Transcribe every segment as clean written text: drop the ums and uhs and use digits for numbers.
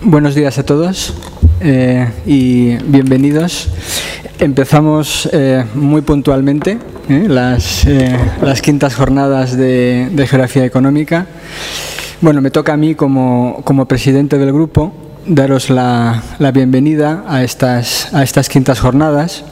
Buenos días a todos y bienvenidos. Empezamos muy puntualmente las quintas jornadas de Geografía Económica. Bueno, me toca a mí como presidente del grupo daros la bienvenida a estas quintas jornadas.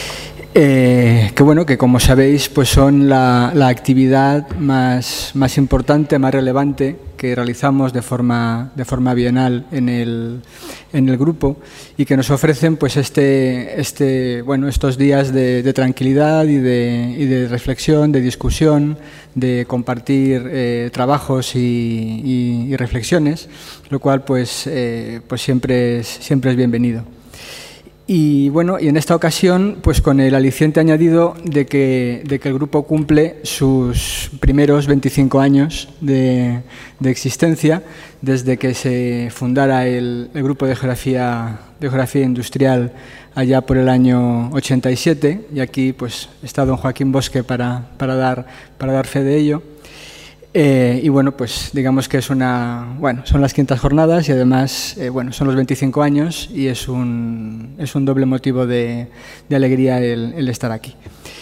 Que como sabéis, pues son la actividad más importante, más relevante que realizamos de forma bienal en el grupo y que nos ofrecen pues estos días de tranquilidad y de reflexión, de discusión, de compartir trabajos y reflexiones, lo cual pues siempre es bienvenido. Y bueno, y en esta ocasión, pues con el aliciente añadido de que el grupo cumple sus primeros 25 años de existencia, desde que se fundara el grupo de geografía industrial allá por el año 87, y aquí pues está don Joaquín Bosque para dar fe de ello. Y bueno, pues digamos que son las quintas jornadas y además son los 25 años y es un doble motivo de alegría el estar aquí.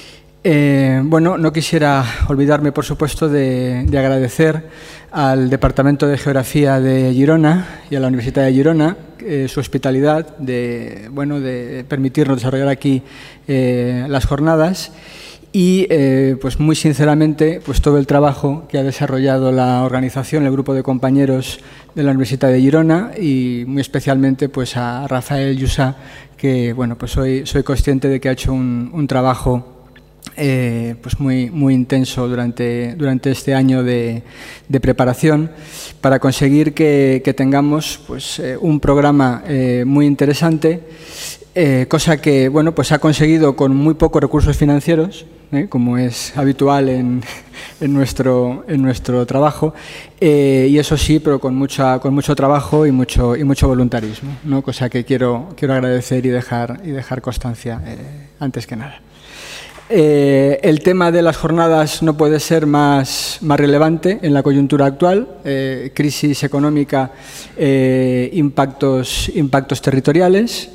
No quisiera olvidarme, por supuesto, de agradecer al Departamento de Geografía de Girona y a la Universidad de Girona su hospitalidad de permitirnos desarrollar aquí las jornadas. Y pues muy sinceramente pues todo el trabajo que ha desarrollado la organización, el grupo de compañeros de la Universidad de Girona y muy especialmente pues a Rafael Yusa, que pues soy consciente de que ha hecho un trabajo pues muy intenso durante este año de preparación para conseguir que tengamos pues un programa muy interesante, cosa que pues ha conseguido con muy pocos recursos financieros, como es habitual en nuestro trabajo, y eso sí, pero con mucho trabajo y mucho voluntarismo, ¿no? Cosa que quiero agradecer y dejar constancia antes que nada. El tema de las jornadas no puede ser más relevante en la coyuntura actual: crisis económica, impactos territoriales.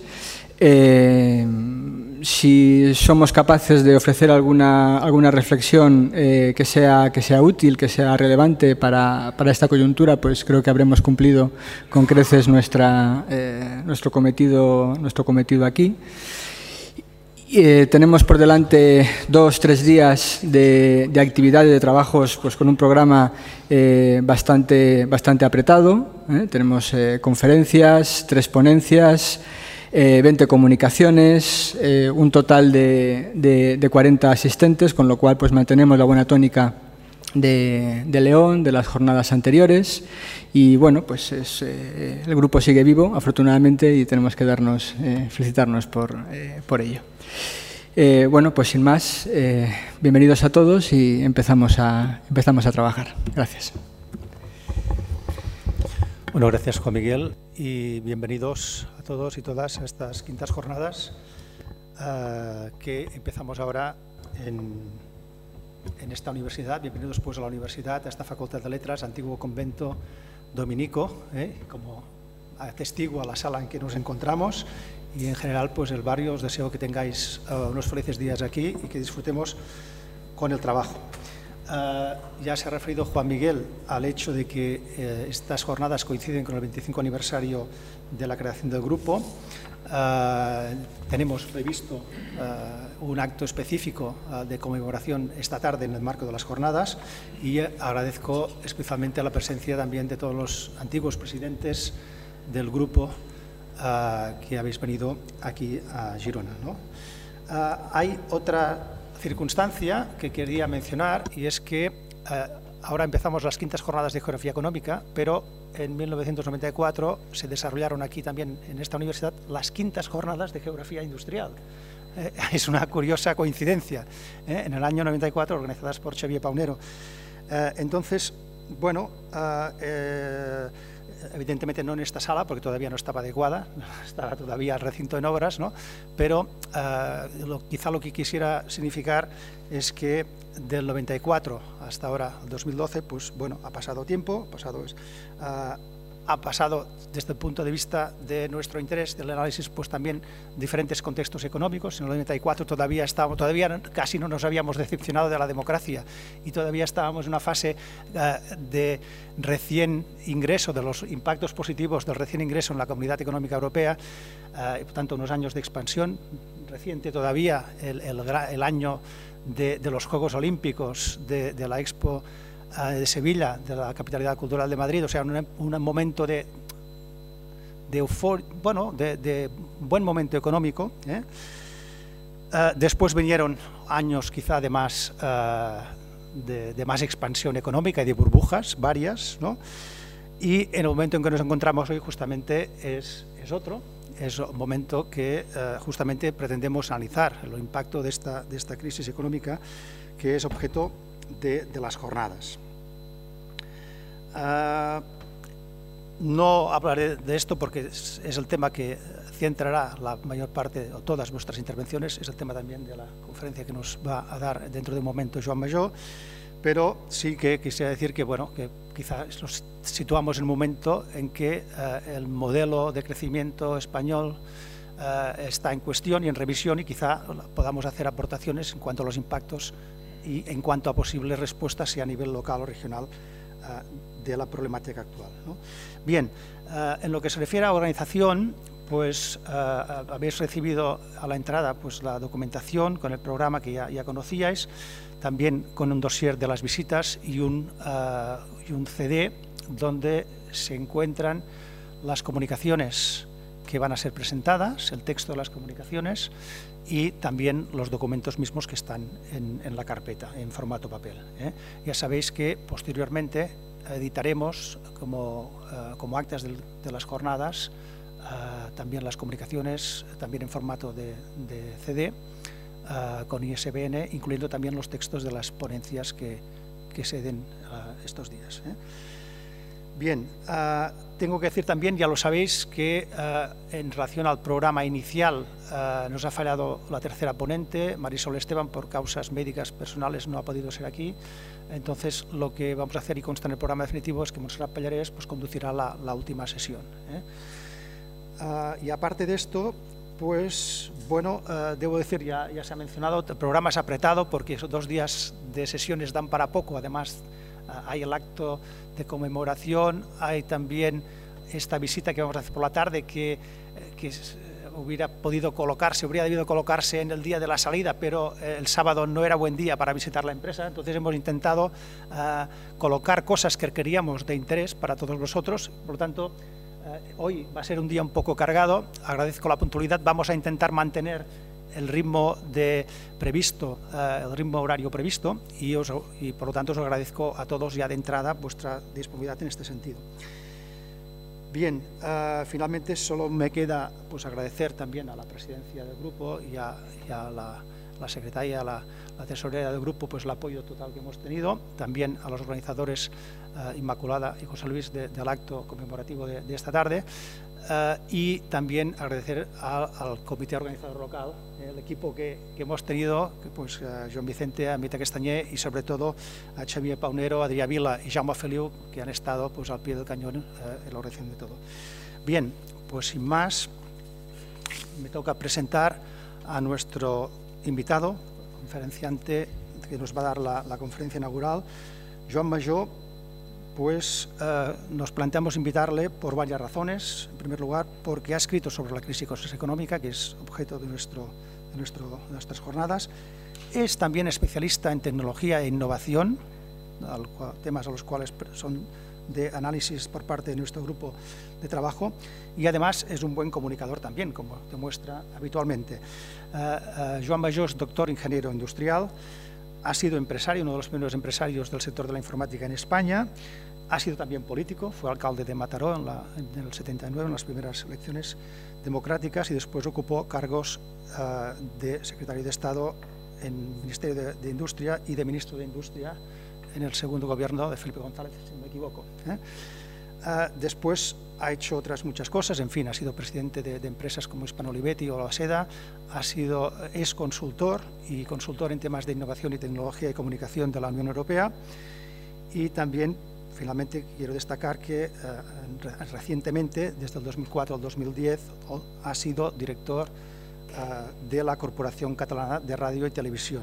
Si somos capaces de ofrecer alguna reflexión que sea útil, que sea relevante para esta coyuntura, pues creo que habremos cumplido con creces nuestro cometido aquí. Tenemos por delante 2-3 días de actividad y de trabajos pues con un programa bastante apretado. Tenemos conferencias, 3 ponencias, 20 comunicaciones, un total de 40 asistentes, con lo cual pues mantenemos la buena tónica de León, de las jornadas anteriores, y pues el grupo sigue vivo, afortunadamente, y tenemos que felicitarnos por ello. Pues sin más, bienvenidos a todos y empezamos a trabajar. Gracias. Bueno, gracias Juan Miguel y bienvenidos a todos y todas a estas quintas jornadas que empezamos ahora en esta universidad. Bienvenidos pues a la universidad, a esta Facultad de Letras, antiguo convento dominico, como atestigua la sala en que nos encontramos, y en general pues el barrio. Os deseo que tengáis unos felices días aquí y que disfrutemos con el trabajo. Ya se ha referido Juan Miguel al hecho de que estas jornadas coinciden con el 25 aniversario de la creación del grupo. Tenemos previsto un acto específico de conmemoración esta tarde en el marco de las jornadas, y agradezco especialmente la presencia también de todos los antiguos presidentes del grupo que habéis venido aquí a Girona, ¿no? Hay otra circunstancia que quería mencionar, y es que ahora empezamos las quintas jornadas de Geografía Económica, pero en 1994 se desarrollaron aquí también en esta universidad las quintas jornadas de Geografía Industrial. Es una curiosa coincidencia, en el año 94, organizadas por Xavier Paunero. Entonces, evidentemente no en esta sala, porque todavía no estaba adecuada, estaba todavía el recinto en obras, ¿no? Pero quizá lo que quisiera significar es que del 94 hasta ahora, el 2012, pues ha pasado tiempo, ha pasado desde el punto de vista de nuestro interés, del análisis, pues también diferentes contextos económicos. En el 94 todavía casi no nos habíamos decepcionado de la democracia y todavía estábamos en una fase de recién ingreso, de los impactos positivos del recién ingreso en la Comunidad Económica Europea, y por tanto unos años de expansión. Reciente todavía el año de los Juegos Olímpicos, de la Expo de Sevilla, de la Capitalidad Cultural de Madrid, o sea, un momento de buen momento económico. Después vinieron años quizá de más expansión económica y de burbujas varias, ¿no? Y en el momento en que nos encontramos hoy justamente es otro. Es un momento que justamente pretendemos analizar el impacto de esta crisis económica que es objeto de las jornadas. No hablaré de esto porque es el tema que centrará la mayor parte o todas vuestras intervenciones, es el tema también de la conferencia que nos va a dar dentro de un momento Joan Majó, pero sí que quisiera decir que, bueno, que quizás nos situamos en un momento en que el modelo de crecimiento español está en cuestión y en revisión, y quizá podamos hacer aportaciones en cuanto a los impactos y en cuanto a posibles respuestas, sea a nivel local o regional, de la problemática actual, ¿no? Bien, en lo que se refiere a organización, pues habéis recibido a la entrada pues la documentación con el programa que ya conocíais, también con un dossier de las visitas y un CD donde se encuentran las comunicaciones que van a ser presentadas, el texto de las comunicaciones y también los documentos mismos que están en la carpeta, en formato papel. Ya sabéis que posteriormente editaremos como actas de las jornadas también las comunicaciones, también en formato de CD, con ISBN, incluyendo también los textos de las ponencias que se den estos días. Bien, tengo que decir también, ya lo sabéis, que en relación al programa inicial nos ha fallado la tercera ponente, Marisol Esteban, por causas médicas personales no ha podido ser aquí. Entonces, lo que vamos a hacer, y consta en el programa definitivo, es que Montserrat Pallarés pues conducirá la última sesión. Y aparte de esto, pues bueno, debo decir, ya se ha mencionado, el programa es apretado porque esos 2 días de sesiones dan para poco. Además, hay el acto de conmemoración, hay también esta visita que vamos a hacer por la tarde que hubiera debido colocarse en el día de la salida, pero el sábado no era buen día para visitar la empresa. Entonces hemos intentado colocar cosas que queríamos de interés para todos vosotros. Por lo tanto, hoy va a ser un día un poco cargado. Agradezco la puntualidad. Vamos a intentar mantener el ritmo previsto, el ritmo horario previsto, y por lo tanto os agradezco a todos ya de entrada vuestra disponibilidad en este sentido. Bien, finalmente solo me queda pues agradecer también a la presidencia del grupo y a la secretaria, la tesorera del grupo, pues el apoyo total que hemos tenido, también a los organizadores Inmaculada y José Luis del acto conmemorativo de esta tarde, y también agradecer al comité organizador local, el equipo que hemos tenido, pues Joan Vicente, Amita Castañé y sobre todo a Xavier Paunero, Adrià Vila y Jaume Feliu, que han estado pues al pie del cañón en la organización de todo. Bien, pues sin más, me toca presentar a nuestro invitado, conferenciante que nos va a dar la conferencia inaugural, Joan Majó. Pues nos planteamos invitarle por varias razones. En primer lugar, porque ha escrito sobre la crisis económica, que es objeto de nuestras jornadas. Es también especialista en tecnología e innovación, temas a los cuales son de análisis por parte de nuestro grupo de trabajo, y además es un buen comunicador también, como demuestra habitualmente. Joan Majó es doctor ingeniero industrial, ha sido empresario, uno de los primeros empresarios del sector de la informática en España, ha sido también político, fue alcalde de Mataró en el 79, en las primeras elecciones democráticas, y después ocupó cargos de secretario de Estado en el Ministerio de Industria y de ministro de Industria en el segundo gobierno de Felipe González, si no me equivoco. Después ha hecho otras muchas cosas, en fin, ha sido presidente de empresas como Hispano-Olivetti o La Seda, es consultor en temas de innovación y tecnología y comunicación de la Unión Europea, y también finalmente quiero destacar que recientemente, desde el 2004 al 2010, ha sido director de la Corporación Catalana de Radio y Televisión.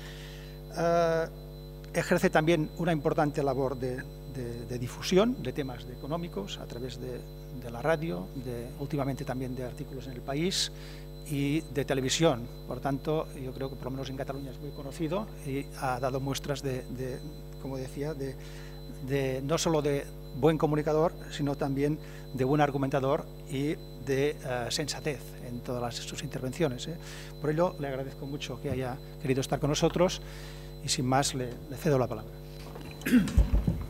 Ejerce también una importante labor de difusión de temas económicos a través de la radio, últimamente también de artículos en El País y de televisión. Por tanto, yo creo que por lo menos en Cataluña es muy conocido y ha dado muestras como decía, no solo de buen comunicador, sino también de buen argumentador y de sensatez en todas sus intervenciones. Por ello, le agradezco mucho que haya querido estar con nosotros y sin más le cedo la palabra.